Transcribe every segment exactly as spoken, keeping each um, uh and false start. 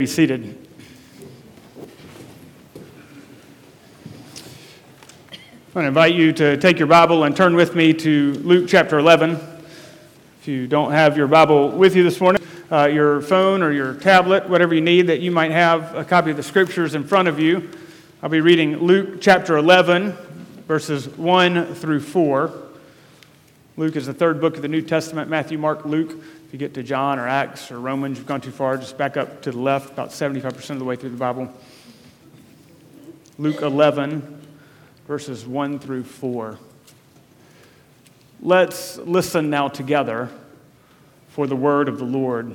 Be seated. I want to invite you to take your Bible and turn with me to Luke chapter eleven. If you don't have your Bible with you this morning, uh, your phone or your tablet, whatever you need, that you might have a copy of the Scriptures in front of you. I'll be reading Luke chapter eleven, verses one through four. Luke is the third book of the New Testament, Matthew, Mark, Luke. If you get to John or Acts or Romans, you've gone too far, just back up to the left, about seventy-five percent of the way through the Bible. Luke eleven, verses one through four. Let's listen now together for the word of the Lord.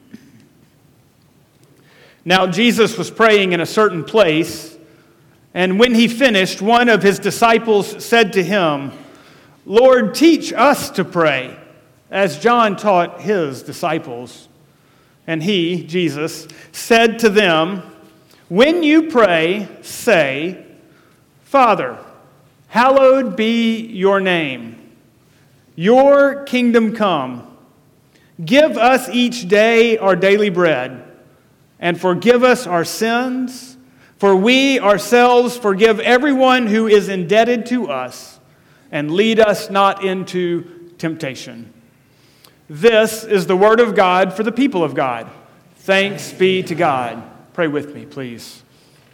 Now Jesus was praying in a certain place, and when he finished, one of his disciples said to him, "Lord, teach us to pray, as John taught his disciples." And he, Jesus, said to them, "When you pray, say, 'Father, hallowed be your name. Your kingdom come. Give us each day our daily bread, and forgive us our sins, for we ourselves forgive everyone who is indebted to us, and lead us not into temptation.'" This is the word of God for the people of God. Thanks be to God. Pray with me, please.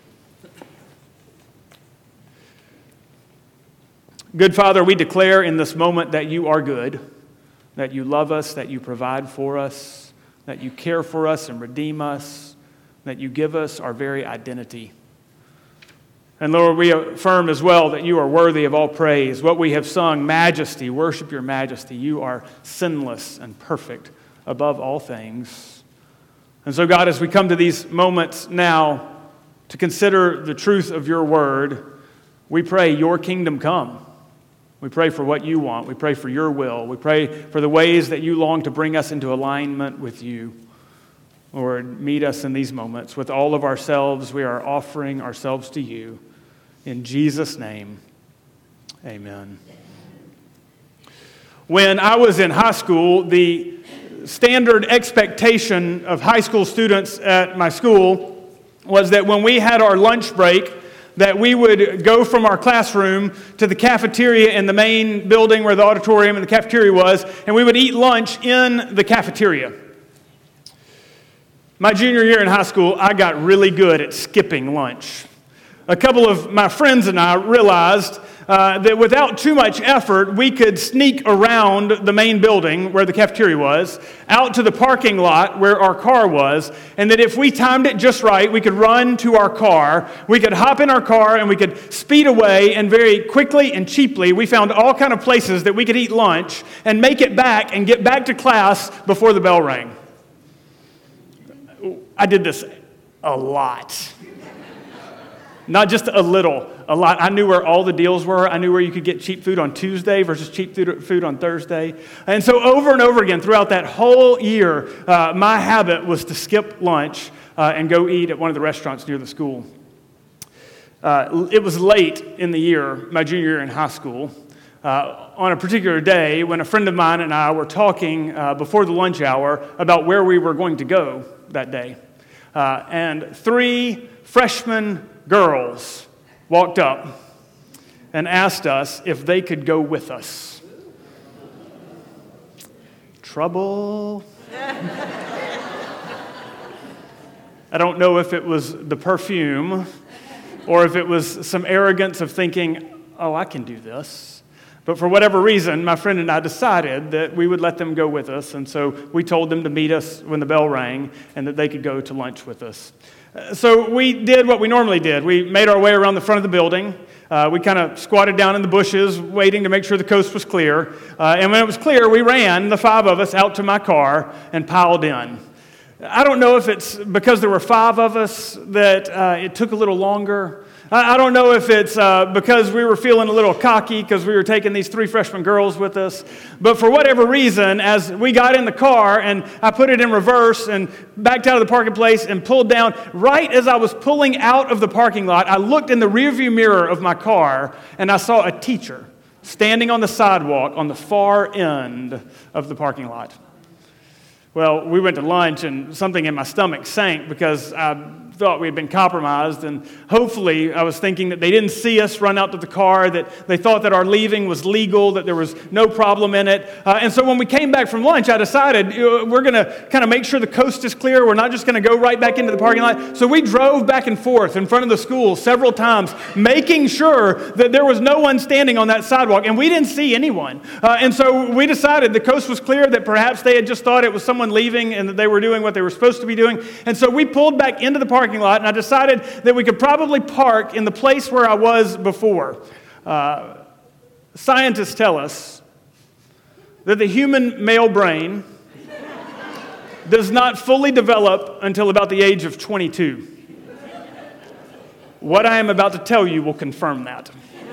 Good Father, we declare in this moment that you are good, that you love us, that you provide for us, that you care for us and redeem us, that you give us our very identity. And Lord, we affirm as well that you are worthy of all praise. What we have sung, majesty, worship your majesty. You are sinless and perfect above all things. And so, God, as we come to these moments now to consider the truth of your word, we pray your kingdom come. We pray for what you want. We pray for your will. We pray for the ways that you long to bring us into alignment with you. Lord, meet us in these moments. With all of ourselves, we are offering ourselves to you. In Jesus' name, amen. When I was in high school, the standard expectation of high school students at my school was that when we had our lunch break, that we would go from our classroom to the cafeteria in the main building where the auditorium and the cafeteria was, and we would eat lunch in the cafeteria. My junior year in high school, I got really good at skipping lunch. A couple of my friends and I realized uh, that without too much effort, we could sneak around the main building where the cafeteria was, out to the parking lot where our car was, and that if we timed it just right, we could run to our car, we could hop in our car, and we could speed away, and very quickly and cheaply, we found all kind of places that we could eat lunch and make it back and get back to class before the bell rang. I did this a lot. Not just a little, a lot. I knew where all the deals were. I knew where you could get cheap food on Tuesday versus cheap food on Thursday. And so over and over again throughout that whole year, uh, my habit was to skip lunch uh, and go eat at one of the restaurants near the school. Uh, it was late in the year, my junior year in high school, uh, on a particular day when a friend of mine and I were talking uh, before the lunch hour about where we were going to go that day. Uh, and three freshman girls walked up and asked us if they could go with us. Trouble. I don't know if it was the perfume or if it was some arrogance of thinking, oh, I can do this. But for whatever reason, my friend and I decided that we would let them go with us. And so we told them to meet us when the bell rang and that they could go to lunch with us. So we did what we normally did. We made our way around the front of the building. Uh, we kind of squatted down in the bushes, waiting to make sure the coast was clear. Uh, and when it was clear, we ran, the five of us, out to my car and piled in. I don't know if it's because there were five of us that uh, it took a little longer. I don't know if it's uh, because we were feeling a little cocky because we were taking these three freshman girls with us. But for whatever reason, as we got in the car and I put it in reverse and backed out of the parking place and pulled down, right as I was pulling out of the parking lot, I looked in the rearview mirror of my car and I saw a teacher standing on the sidewalk on the far end of the parking lot. Well, we went to lunch and something in my stomach sank because I thought we had been compromised, and hopefully I was thinking that they didn't see us run out to the car, that they thought that our leaving was legal, that there was no problem in it. Uh, and so when we came back from lunch, I decided you know, we're going to kind of make sure the coast is clear. We're not just going to go right back into the parking lot. So we drove back and forth in front of the school several times, making sure that there was no one standing on that sidewalk, and we didn't see anyone. Uh, and so we decided the coast was clear, that perhaps they had just thought it was someone leaving and that they were doing what they were supposed to be doing. And so we pulled back into the parking lot, and I decided that we could probably park in the place where I was before. Uh, scientists tell us that the human male brain does not fully develop until about the age of twenty-two. What I am about to tell you will confirm that.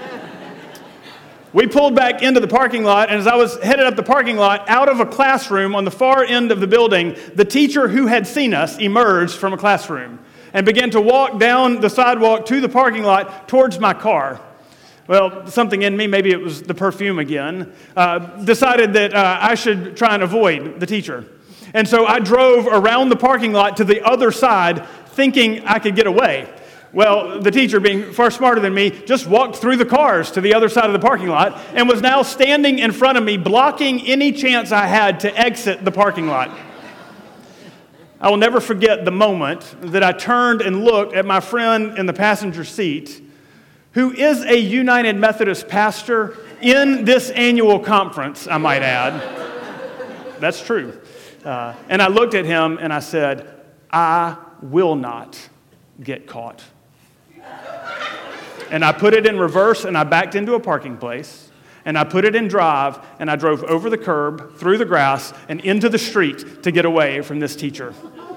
We pulled back into the parking lot, and as I was headed up the parking lot, out of a classroom on the far end of the building, the teacher who had seen us emerged from a classroom and began to walk down the sidewalk to the parking lot towards my car. Well, something in me, maybe it was the perfume again, uh, decided that uh, I should try and avoid the teacher. And so I drove around the parking lot to the other side, thinking I could get away. Well, the teacher, being far smarter than me, just walked through the cars to the other side of the parking lot and was now standing in front of me, blocking any chance I had to exit the parking lot. I will never forget the moment that I turned and looked at my friend in the passenger seat, who is a United Methodist pastor in this annual conference, I might add. That's true. Uh, and I looked at him and I said, I will not get caught. And I put it in reverse, and I backed into a parking place, and I put it in drive, and I drove over the curb, through the grass, and into the street to get away from this teacher.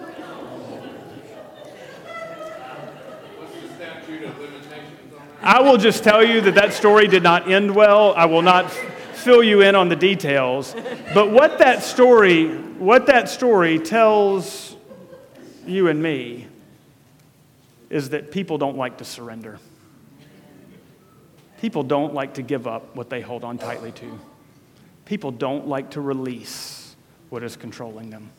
I will just tell you that that story did not end well. I will not fill you in on the details. But what that story, what that story tells you and me is that people don't like to surrender. People don't like to give up what they hold on tightly to. People don't like to release what is controlling them.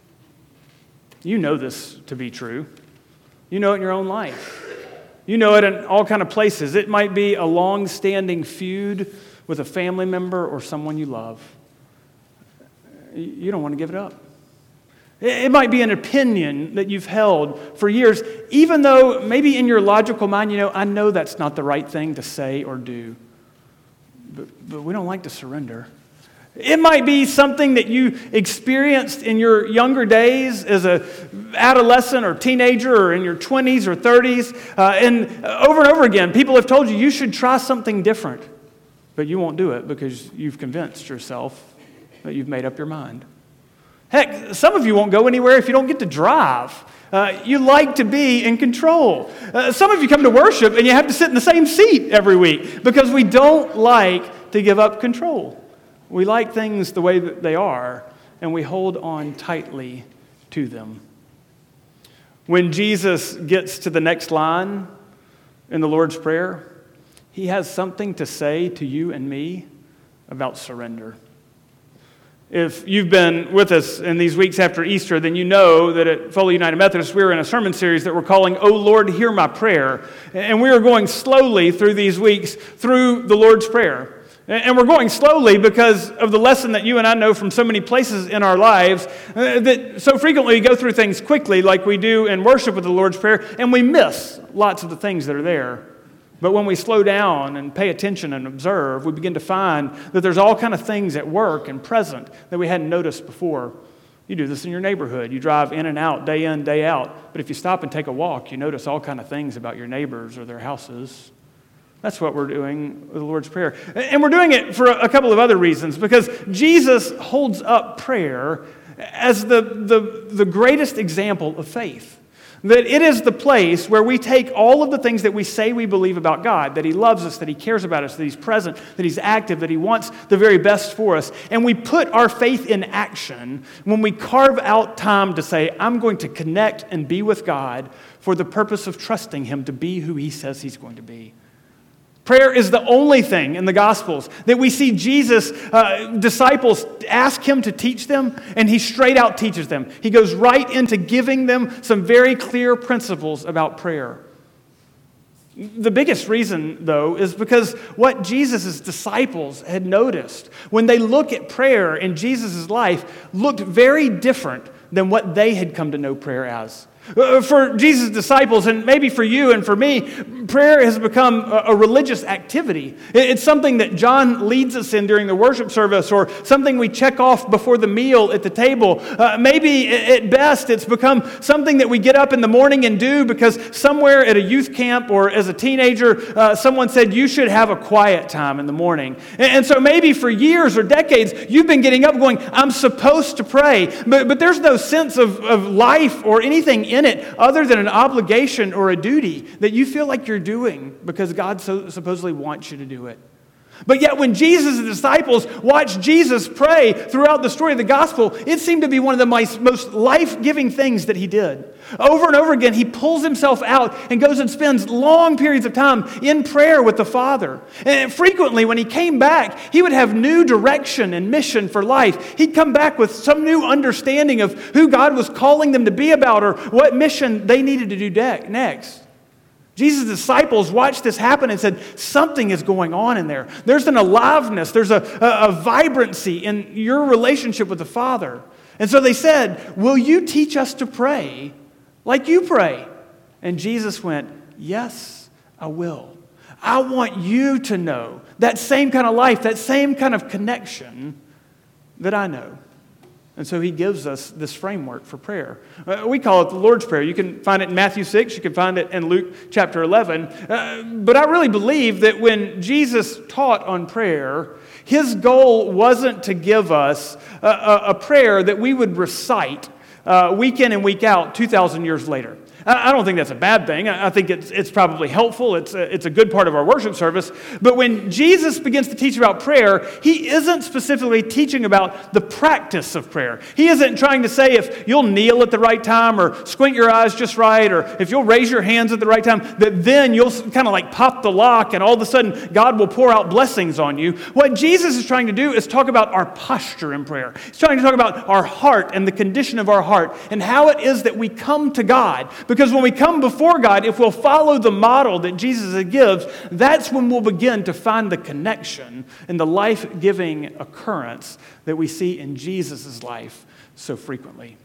You know this to be true. You know it in your own life. You know it in all kinds of places. It might be a long-standing feud with a family member or someone you love. You don't want to give it up. It might be an opinion that you've held for years, even though maybe in your logical mind, you know, I know that's not the right thing to say or do. But, but we don't like to surrender. It might be something that you experienced in your younger days as an adolescent or teenager or in your twenties or thirties. Uh, and over and over again, people have told you you should try something different. But you won't do it because you've convinced yourself that you've made up your mind. Heck, some of you won't go anywhere if you don't get to drive. Uh, you like to be in control. Uh, some of you come to worship and you have to sit in the same seat every week because we don't like to give up control. We like things the way that they are, and we hold on tightly to them. When Jesus gets to the next line in the Lord's Prayer, he has something to say to you and me about surrender. If you've been with us in these weeks after Easter, then you know that at Foley United Methodist, we're in a sermon series that we're calling, "O Lord, Hear My Prayer." And we are going slowly through these weeks through the Lord's Prayer. And we're going slowly because of the lesson that you and I know from so many places in our lives, uh, that so frequently we go through things quickly like we do in worship with the Lord's Prayer, and we miss lots of the things that are there. But when we slow down and pay attention and observe, we begin to find that there's all kind of things at work and present that we hadn't noticed before. You do this in your neighborhood. You drive in and out, day in, day out. But if you stop and take a walk, you notice all kind of things about your neighbors or their houses. That's what we're doing with the Lord's Prayer. And we're doing it for a couple of other reasons, because Jesus holds up prayer as the, the, the greatest example of faith. That it is the place where we take all of the things that we say we believe about God, that He loves us, that He cares about us, that He's present, that He's active, that He wants the very best for us. And we put our faith in action when we carve out time to say, I'm going to connect and be with God for the purpose of trusting Him to be who He says He's going to be. Prayer is the only thing in the Gospels that we see Jesus' uh, disciples ask him to teach them, and he straight out teaches them. He goes right into giving them some very clear principles about prayer. The biggest reason, though, is because what Jesus' disciples had noticed when they look at prayer in Jesus' life looked very different than what they had come to know prayer as. For Jesus' disciples, and maybe for you and for me, prayer has become a religious activity. It's something that John leads us in during the worship service, or something we check off before the meal at the table. Uh, maybe at best it's become something that we get up in the morning and do because somewhere at a youth camp or as a teenager, uh, someone said you should have a quiet time in the morning. And so maybe for years or decades, you've been getting up going, I'm supposed to pray. But, but there's no sense of, of life or anything in it other than an obligation or a duty that you feel like you're doing because God so supposedly wants you to do it. But yet when Jesus' disciples watched Jesus pray throughout the story of the gospel, it seemed to be one of the most life-giving things that he did. Over and over again, he pulls himself out and goes and spends long periods of time in prayer with the Father. And frequently, when he came back, he would have new direction and mission for life. He'd come back with some new understanding of who God was calling them to be about or what mission they needed to do next. Jesus' disciples watched this happen and said, something is going on in there. There's an aliveness, there's a, a, a vibrancy in your relationship with the Father. And so they said, will you teach us to pray like you pray? And Jesus went, yes, I will. I want you to know that same kind of life, that same kind of connection that I know. And so he gives us this framework for prayer. Uh, we call it the Lord's Prayer. You can find it in Matthew six. You can find it in Luke chapter eleven. Uh, but I really believe that when Jesus taught on prayer, his goal wasn't to give us a, a, a prayer that we would recite uh, week in and week out two thousand years later. I don't think that's a bad thing. I think it's it's probably helpful. It's a, it's a good part of our worship service. But when Jesus begins to teach about prayer, he isn't specifically teaching about the practice of prayer. He isn't trying to say if you'll kneel at the right time or squint your eyes just right or if you'll raise your hands at the right time, that then you'll kind of like pop the lock and all of a sudden God will pour out blessings on you. What Jesus is trying to do is talk about our posture in prayer. He's trying to talk about our heart and the condition of our heart and how it is that we come to God. Because when we come before God, if we'll follow the model that Jesus gives, that's when we'll begin to find the connection and the life-giving occurrence that we see in Jesus' life so frequently.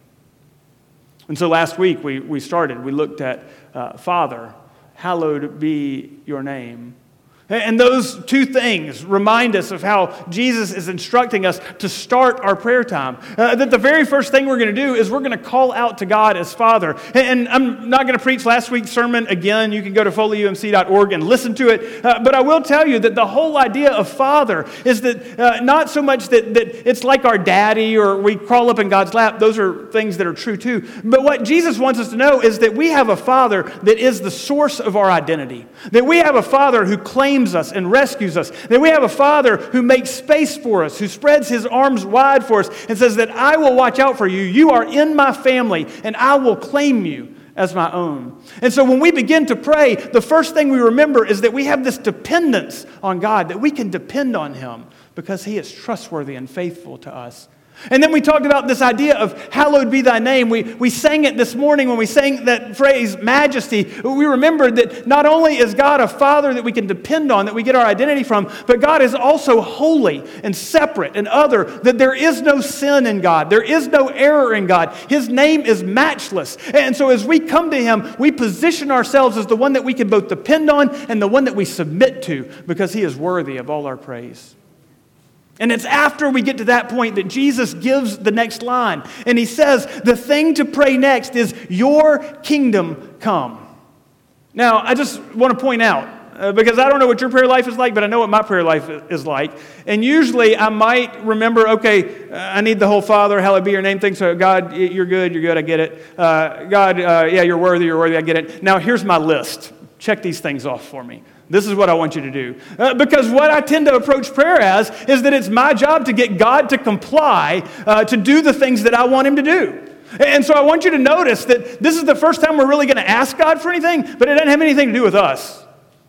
And so last week we, we started, we looked at uh, Father, hallowed be your name. And those two things remind us of how Jesus is instructing us to start our prayer time. Uh, that the very first thing we're going to do is we're going to call out to God as Father. And, and I'm not going to preach last week's sermon again. You can go to foley u m c dot org and listen to it. Uh, but I will tell you that the whole idea of Father is that uh, not so much that, that it's like our daddy or we crawl up in God's lap. Those are things that are true too. But what Jesus wants us to know is that we have a Father that is the source of our identity. That we have a Father who claims us and rescues us. That we have a Father who makes space for us, who spreads his arms wide for us and says that I will watch out for you. You are in my family and I will claim you as my own. And so when we begin to pray, the first thing we remember is that we have this dependence on God, that we can depend on him because he is trustworthy and faithful to us. And then we talked about this idea of hallowed be thy name. We, we sang it this morning when we sang that phrase, majesty. We remembered that not only is God a Father that we can depend on, that we get our identity from, but God is also holy and separate and other, that there is no sin in God. There is no error in God. His name is matchless. And so as we come to him, we position ourselves as the one that we can both depend on and the one that we submit to because he is worthy of all our praise. And it's after we get to that point that Jesus gives the next line. And he says, the thing to pray next is, your kingdom come. Now, I just want to point out, uh, because I don't know what your prayer life is like, but I know what my prayer life is like. And usually I might remember, okay, uh, I need the whole Father, hallowed be your name thing. So God, you're good, you're good, I get it. Uh, God, uh, yeah, you're worthy, you're worthy, I get it. Now here's my list. Check these things off for me. This is what I want you to do. Uh, because what I tend to approach prayer as is that it's my job to get God to comply, uh, to do the things that I want him to do. And so I want you to notice that this is the first time we're really going to ask God for anything, but it doesn't have anything to do with us.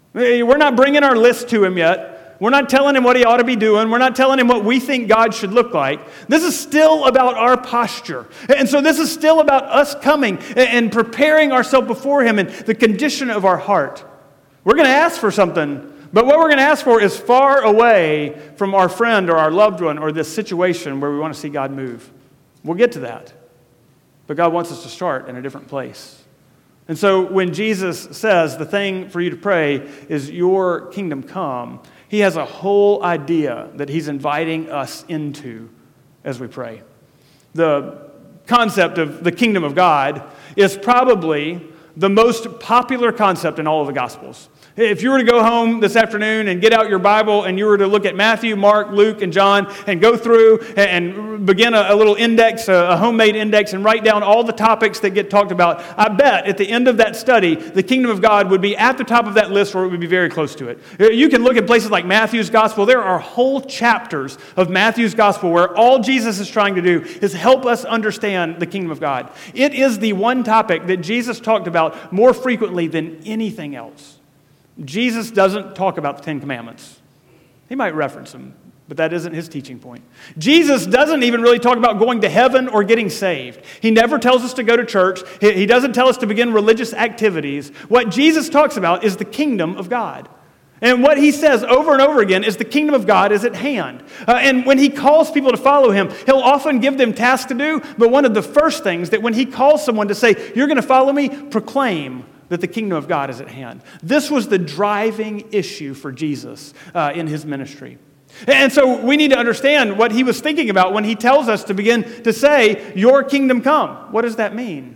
We're not bringing our list to him yet. We're not telling him what he ought to be doing. We're not telling him what we think God should look like. This is still about our posture. And so this is still about us coming and preparing ourselves before him and the condition of our heart. We're going to ask for something, but what we're going to ask for is far away from our friend or our loved one or this situation where we want to see God move. We'll get to that. But God wants us to start in a different place. And so when Jesus says the thing for you to pray is your kingdom come, he has a whole idea that he's inviting us into as we pray. The concept of the kingdom of God is probably the most popular concept in all of the Gospels. If you were to go home this afternoon and get out your Bible and you were to look at Matthew, Mark, Luke, and John and go through and begin a, a little index, a, a homemade index, and write down all the topics that get talked about, I bet at the end of that study, the kingdom of God would be at the top of that list, or it would be very close to it. You can look at places like Matthew's Gospel. There are whole chapters of Matthew's Gospel where all Jesus is trying to do is help us understand the kingdom of God. It is the one topic that Jesus talked about more frequently than anything else. Jesus doesn't talk about the Ten Commandments. He might reference them, but that isn't his teaching point. Jesus doesn't even really talk about going to heaven or getting saved. He never tells us to go to church. He doesn't tell us to begin religious activities. What Jesus talks about is the kingdom of God. And what he says over and over again is the kingdom of God is at hand. Uh, and when he calls people to follow him, he'll often give them tasks to do, but one of the first things that when he calls someone to say, you're going to follow me, proclaim that the kingdom of God is at hand. This was the driving issue for Jesus uh, in his ministry. And so we need to understand what he was thinking about when he tells us to begin to say, your kingdom come. What does that mean?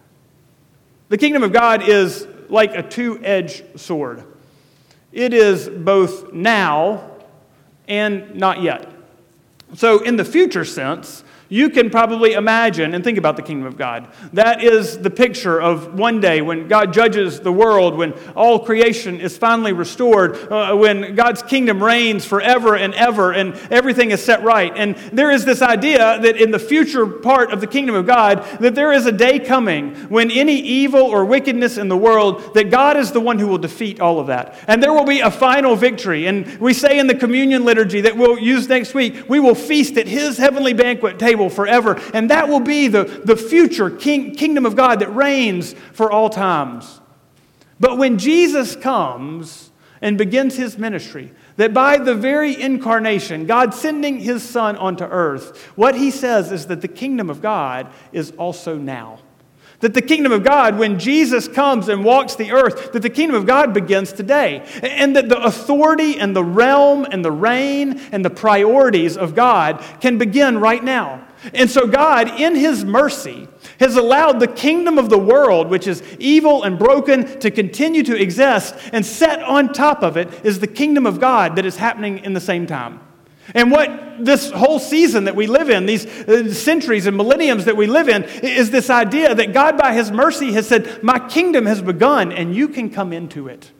The kingdom of God is like a two-edged sword. It is both now and not yet. So in the future sense, you can probably imagine and think about the kingdom of God. That is the picture of one day when God judges the world, when all creation is finally restored, uh, when God's kingdom reigns forever and ever, and everything is set right. And there is this idea that in the future part of the kingdom of God, that there is a day coming when any evil or wickedness in the world, that God is the one who will defeat all of that. And there will be a final victory. And we say in the communion liturgy that we'll use next week, we will feast at his heavenly banquet table forever, and that will be the, the future king, kingdom of God that reigns for all times. But when Jesus comes and begins his ministry, that by the very incarnation, God sending his Son onto earth, what he says is that the kingdom of God is also now. That the kingdom of God, when Jesus comes and walks the earth, that the kingdom of God begins today. And that the authority and the realm and the reign and the priorities of God can begin right now. And so God, in his mercy, has allowed the kingdom of the world, which is evil and broken, to continue to exist, and set on top of it is the kingdom of God that is happening in the same time. And what this whole season that we live in, these centuries and millenniums that we live in, is this idea that God by his mercy has said, my kingdom has begun and you can come into it.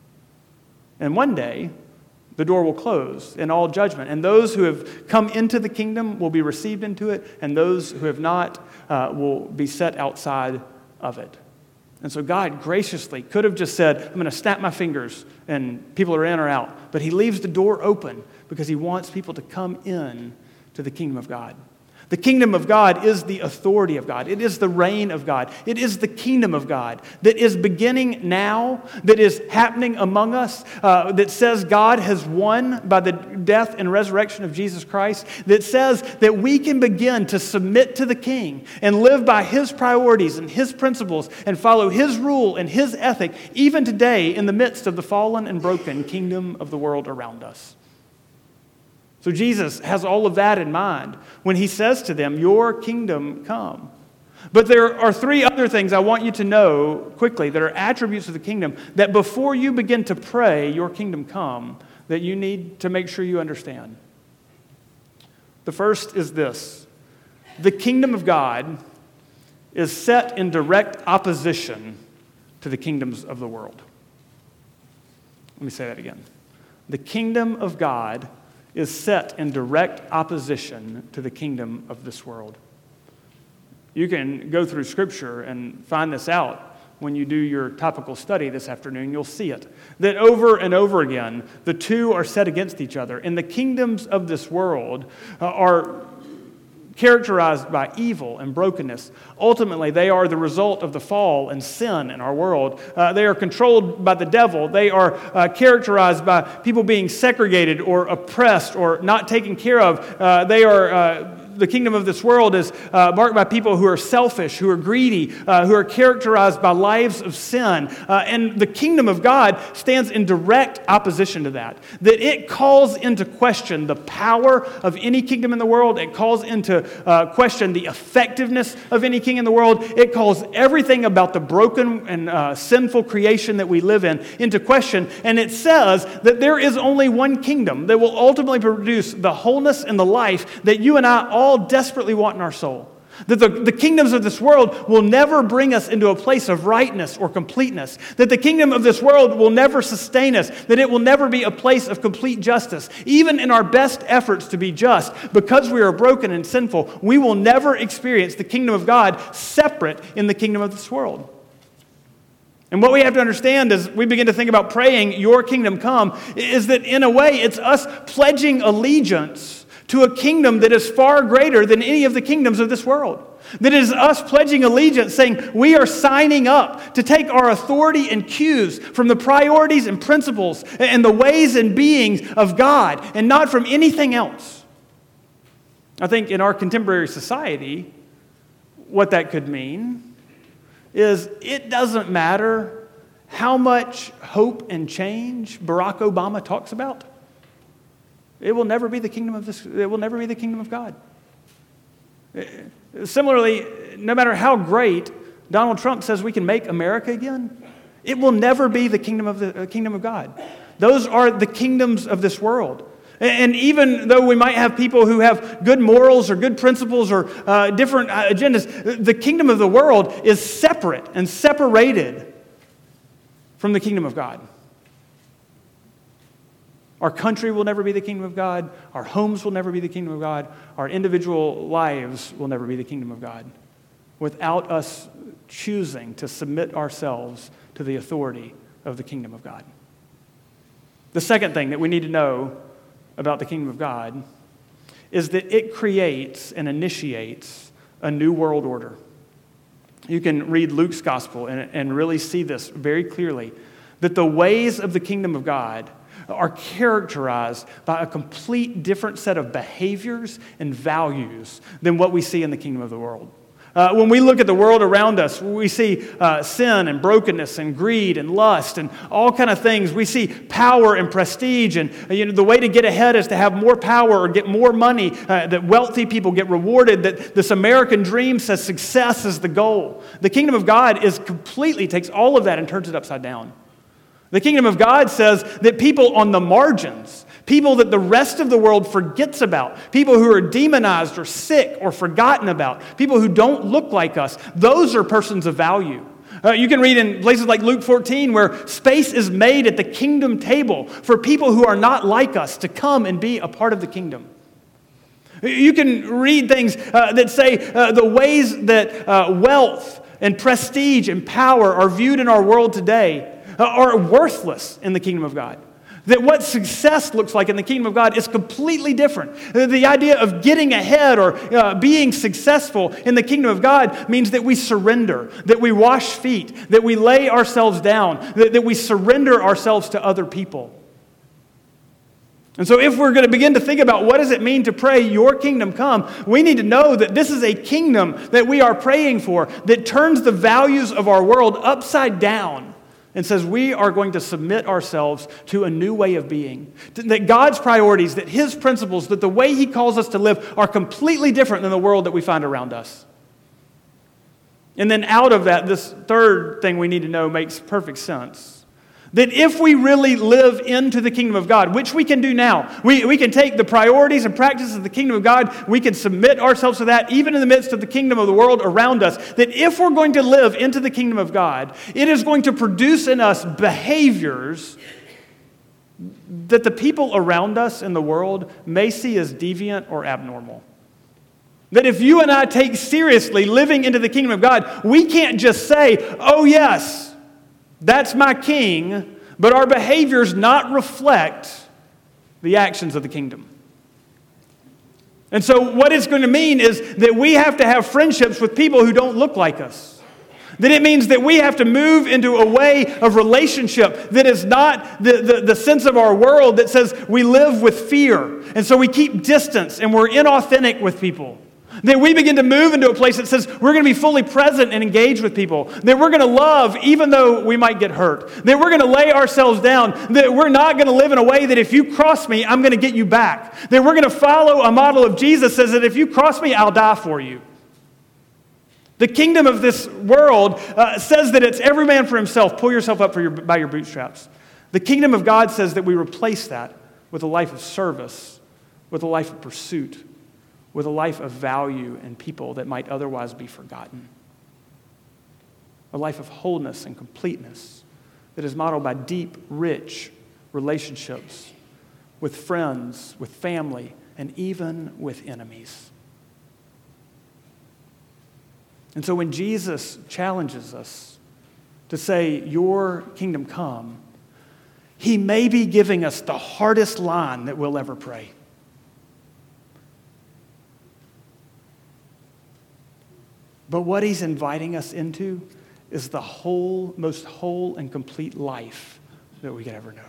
And one day, the door will close in all judgment. And those who have come into the kingdom will be received into it, and those who have not uh, will be set outside of it. And so God graciously could have just said, I'm going to snap my fingers and people are in or out. But he leaves the door open because he wants people to come in to the kingdom of God. The kingdom of God is the authority of God. It is the reign of God. It is the kingdom of God that is beginning now, that is happening among us, uh, that says God has won by the death and resurrection of Jesus Christ, that says that we can begin to submit to the King and live by his priorities and his principles and follow his rule and his ethic, even today in the midst of the fallen and broken kingdom of the world around us. So Jesus has all of that in mind when he says to them, your kingdom come. But there are three other things I want you to know quickly that are attributes of the kingdom that before you begin to pray, your kingdom come, that you need to make sure you understand. The first is this. The kingdom of God is set in direct opposition to the kingdoms of the world. Let me say that again. The kingdom of God is set in direct opposition to the kingdom of this world. You can go through Scripture and find this out, when you do your topical study this afternoon, you'll see it. That over and over again, the two are set against each other. And the kingdoms of this world uh, are characterized by evil and brokenness. Ultimately, they are the result of the fall and sin in our world. Uh, they are controlled by the devil. They are uh, characterized by people being segregated or oppressed or not taken care of. Uh, they are... Uh, The kingdom of this world is uh, marked by people who are selfish, who are greedy, uh, who are characterized by lives of sin. Uh, and the kingdom of God stands in direct opposition to that. That it calls into question the power of any kingdom in the world. It calls into uh, question the effectiveness of any king in the world. It calls everything about the broken and uh, sinful creation that we live in into question. And it says that there is only one kingdom that will ultimately produce the wholeness and the life that you and I all all desperately want in our soul. That the, the kingdoms of this world will never bring us into a place of rightness or completeness. That the kingdom of this world will never sustain us. That it will never be a place of complete justice. Even in our best efforts to be just, because we are broken and sinful, we will never experience the kingdom of God separate in the kingdom of this world. And what we have to understand as we begin to think about praying, your kingdom come, is that in a way it's us pledging allegiance to a kingdom that is far greater than any of the kingdoms of this world. That is us pledging allegiance, saying we are signing up to take our authority and cues from the priorities and principles and the ways and beings of God and not from anything else. I think in our contemporary society, what that could mean is it doesn't matter how much hope and change Barack Obama talks about. It will never be the kingdom of this. It will never be the kingdom of God. Similarly, no matter how great Donald Trump says we can make America again, it will never be the kingdom of the uh, kingdom of God. Those are the kingdoms of this world. And even though we might have people who have good morals or good principles or uh, different agendas, the kingdom of the world is separate and separated from the kingdom of God. Our country will never be the kingdom of God. Our homes will never be the kingdom of God. Our individual lives will never be the kingdom of God without us choosing to submit ourselves to the authority of the kingdom of God. The second thing that we need to know about the kingdom of God is that it creates and initiates a new world order. You can read Luke's gospel and, and really see this very clearly, that the ways of the kingdom of God are characterized by a complete different set of behaviors and values than what we see in the kingdom of the world. Uh, when we look at the world around us, we see uh, sin and brokenness and greed and lust and all kind of things. We see power and prestige, and you know the way to get ahead is to have more power or get more money. Uh, that wealthy people get rewarded. That this American dream says success is the goal. The kingdom of God is completely takes all of that and turns it upside down. The kingdom of God says that people on the margins, people that the rest of the world forgets about, people who are demonized or sick or forgotten about, people who don't look like us, those are persons of value. Uh, you can read in places like Luke fourteen where space is made at the kingdom table for people who are not like us to come and be a part of the kingdom. You can read things uh, that say uh, the ways that uh, wealth and prestige and power are viewed in our world today are worthless in the kingdom of God. That what success looks like in the kingdom of God is completely different. The idea of getting ahead or uh, being successful in the kingdom of God means that we surrender, that we wash feet, that we lay ourselves down, that, that we surrender ourselves to other people. And so if we're going to begin to think about what does it mean to pray, your kingdom come, we need to know that this is a kingdom that we are praying for that turns the values of our world upside down and says we are going to submit ourselves to a new way of being. That God's priorities, that His principles, that the way He calls us to live are completely different than the world that we find around us. And then out of that, this third thing we need to know makes perfect sense. That if we really live into the kingdom of God, which we can do now, we, we can take the priorities and practices of the kingdom of God, we can submit ourselves to that, even in the midst of the kingdom of the world around us, that if we're going to live into the kingdom of God, it is going to produce in us behaviors that the people around us in the world may see as deviant or abnormal. That if you and I take seriously living into the kingdom of God, we can't just say, oh yes, that's my king, but our behaviors not reflect the actions of the kingdom. And so what it's going to mean is that we have to have friendships with people who don't look like us. That it means that we have to move into a way of relationship that is not the, the, the sense of our world that says we live with fear. And so we keep distance and we're inauthentic with people. That we begin to move into a place that says we're going to be fully present and engage with people. That we're going to love even though we might get hurt. That we're going to lay ourselves down. That we're not going to live in a way that if you cross me, I'm going to get you back. That we're going to follow a model of Jesus that says that if you cross me, I'll die for you. The kingdom of this world uh, says that it's every man for himself. Pull yourself up for your, by your bootstraps. The kingdom of God says that we replace that with a life of service, with a life of pursuit, with a life of value and people that might otherwise be forgotten. A life of wholeness and completeness that is modeled by deep, rich relationships with friends, with family, and even with enemies. And so when Jesus challenges us to say, your kingdom come, he may be giving us the hardest line that we'll ever pray. But what he's inviting us into is the whole, most whole and complete life that we could ever know.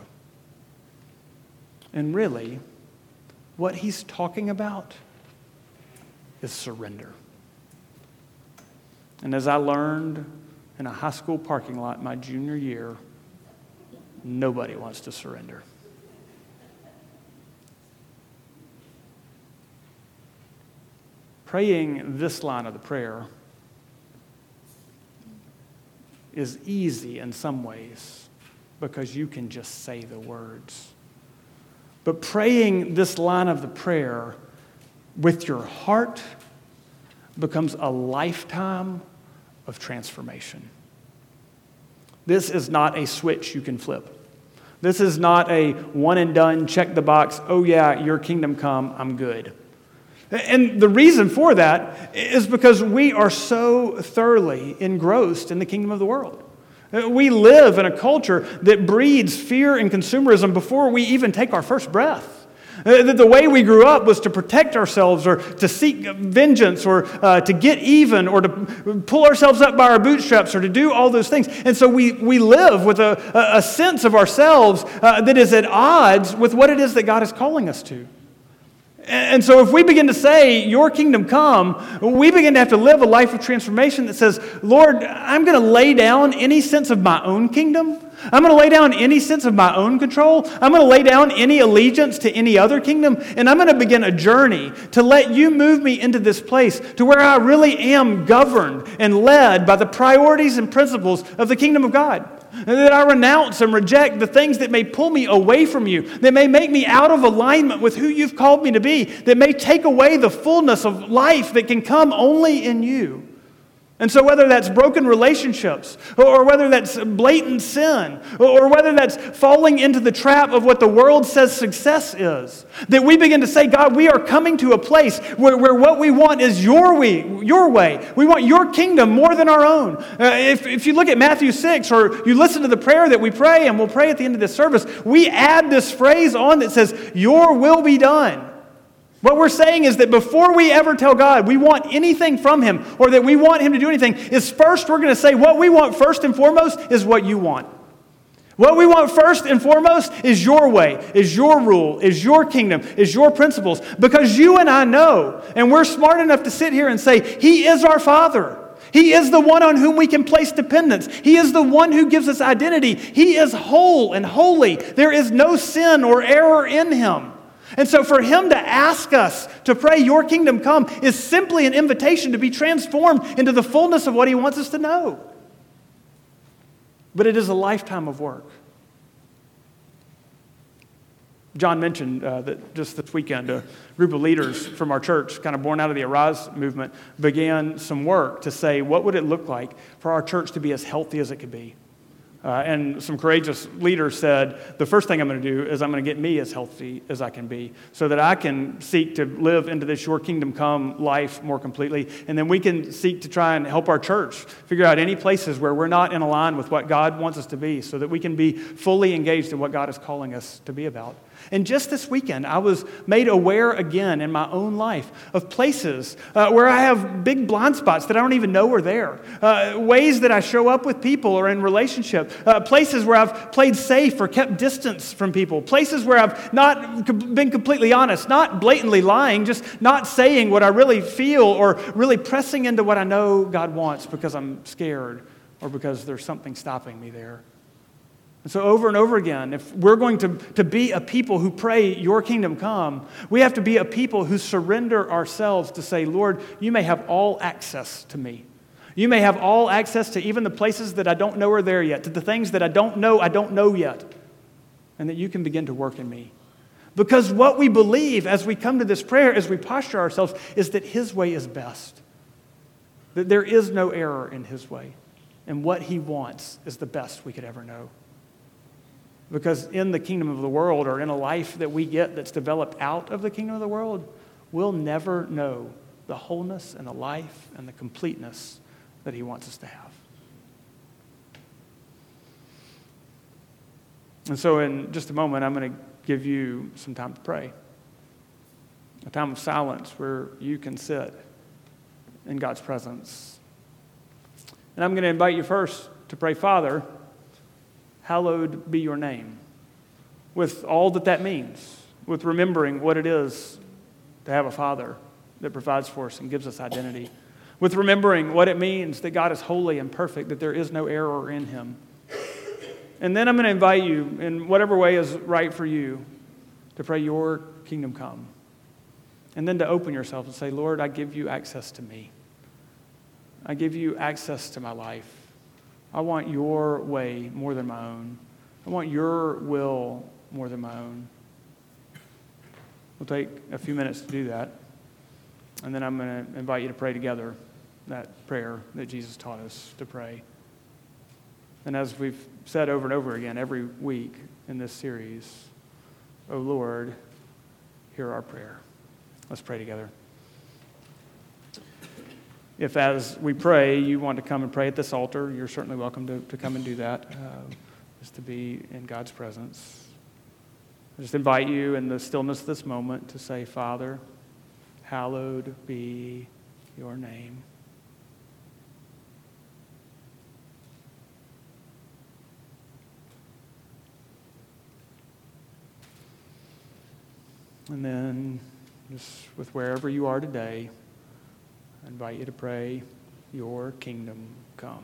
And really, what he's talking about is surrender. And as I learned in a high school parking lot my junior year, nobody wants to surrender. Praying this line of the prayer is easy in some ways because you can just say the words. But praying this line of the prayer with your heart becomes a lifetime of transformation. This is not a switch you can flip. This is not a one and done, check the box, oh yeah, your kingdom come, I'm good. And the reason for that is because we are so thoroughly engrossed in the kingdom of the world. We live in a culture that breeds fear and consumerism before we even take our first breath. That the way we grew up was to protect ourselves or to seek vengeance or uh, to get even or to pull ourselves up by our bootstraps or to do all those things. And so we, we live with a, a sense of ourselves uh, that is at odds with what it is that God is calling us to. And so if we begin to say, your kingdom come, we begin to have to live a life of transformation that says, Lord, I'm going to lay down any sense of my own kingdom. I'm going to lay down any sense of my own control. I'm going to lay down any allegiance to any other kingdom. And I'm going to begin a journey to let you move me into this place to where I really am governed and led by the priorities and principles of the kingdom of God. And that I renounce and reject the things that may pull me away from you, that may make me out of alignment with who you've called me to be, that may take away the fullness of life that can come only in you. And so whether that's broken relationships, or whether that's blatant sin, or whether that's falling into the trap of what the world says success is, that we begin to say, God, we are coming to a place where, where what we want is your way, your way. We want your kingdom more than our own. Uh, if, if you look at Matthew six, or you listen to the prayer that we pray, and we'll pray at the end of this service, we add this phrase on that says, your will be done. What we're saying is that before we ever tell God we want anything from Him or that we want Him to do anything, is first we're going to say what we want first and foremost is what you want. What we want first and foremost is your way, is your rule, is your kingdom, is your principles. Because you and I know, and we're smart enough to sit here and say, He is our Father. He is the one on whom we can place dependence. He is the one who gives us identity. He is whole and holy. There is no sin or error in Him. And so for Him to ask us to pray, your kingdom come, is simply an invitation to be transformed into the fullness of what He wants us to know. But it is a lifetime of work. John mentioned uh, that just this weekend, a group of leaders from our church, kind of born out of the Arise movement, began some work to say, what would it look like for our church to be as healthy as it could be? Uh, and some courageous leaders said, the first thing I'm going to do is I'm going to get me as healthy as I can be so that I can seek to live into this your kingdom come life more completely. And then we can seek to try and help our church figure out any places where we're not in line with what God wants us to be so that we can be fully engaged in what God is calling us to be about. And just this weekend, I was made aware again in my own life of places uh, where I have big blind spots that I don't even know are there. Uh, ways that I show up with people or in relationship. Uh, places where I've played safe or kept distance from people. Places where I've not been completely honest, not blatantly lying, just not saying what I really feel or really pressing into what I know God wants because I'm scared or because there's something stopping me there. And so over and over again, if we're going to, to be a people who pray, your kingdom come, we have to be a people who surrender ourselves to say, Lord, you may have all access to me. You may have all access to even the places that I don't know are there yet, to the things that I don't know I don't know yet, and that you can begin to work in me. Because what we believe as we come to this prayer, as we posture ourselves, is that his way is best. That there is no error in his way. And what he wants is the best we could ever know. Because in the kingdom of the world, or in a life that we get that's developed out of the kingdom of the world, we'll never know the wholeness and the life and the completeness that he wants us to have. And so in just a moment, I'm going to give you some time to pray. A time of silence where you can sit in God's presence. And I'm going to invite you first to pray, Father, hallowed be your name, with all that that means, with remembering what it is to have a Father that provides for us and gives us identity, with remembering what it means that God is holy and perfect, that there is no error in him. And then I'm going to invite you, in whatever way is right for you, to pray your kingdom come. And then to open yourself and say, Lord, I give you access to me. I give you access to my life. I want your way more than my own. I want your will more than my own. We'll take a few minutes to do that. And then I'm going to invite you to pray together that prayer that Jesus taught us to pray. And as we've said over and over again every week in this series, O Lord, hear our prayer. Let's pray together. If as we pray, you want to come and pray at this altar, you're certainly welcome to, to come and do that, uh, just to be in God's presence. I just invite you in the stillness of this moment to say, Father, hallowed be your name. And then, just with wherever you are today, I invite you to pray, your kingdom come.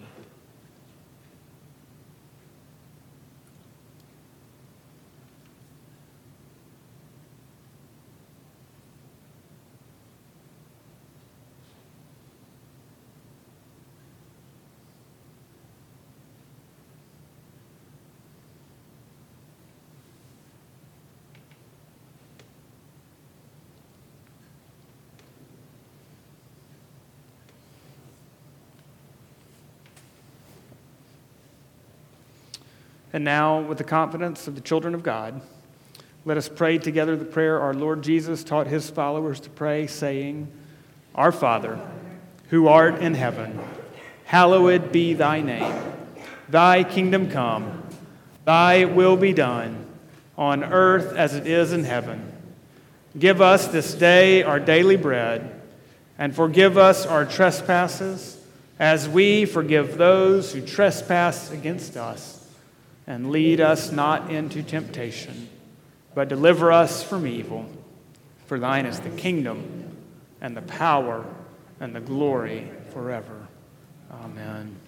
And now, with the confidence of the children of God, let us pray together the prayer our Lord Jesus taught his followers to pray, saying, Our Father, who art in heaven, hallowed be thy name. Thy kingdom come, thy will be done, on earth as it is in heaven. Give us this day our daily bread, and forgive us our trespasses, as we forgive those who trespass against us. And lead us not into temptation, but deliver us from evil. For thine is the kingdom, and the power, and the glory forever. Amen.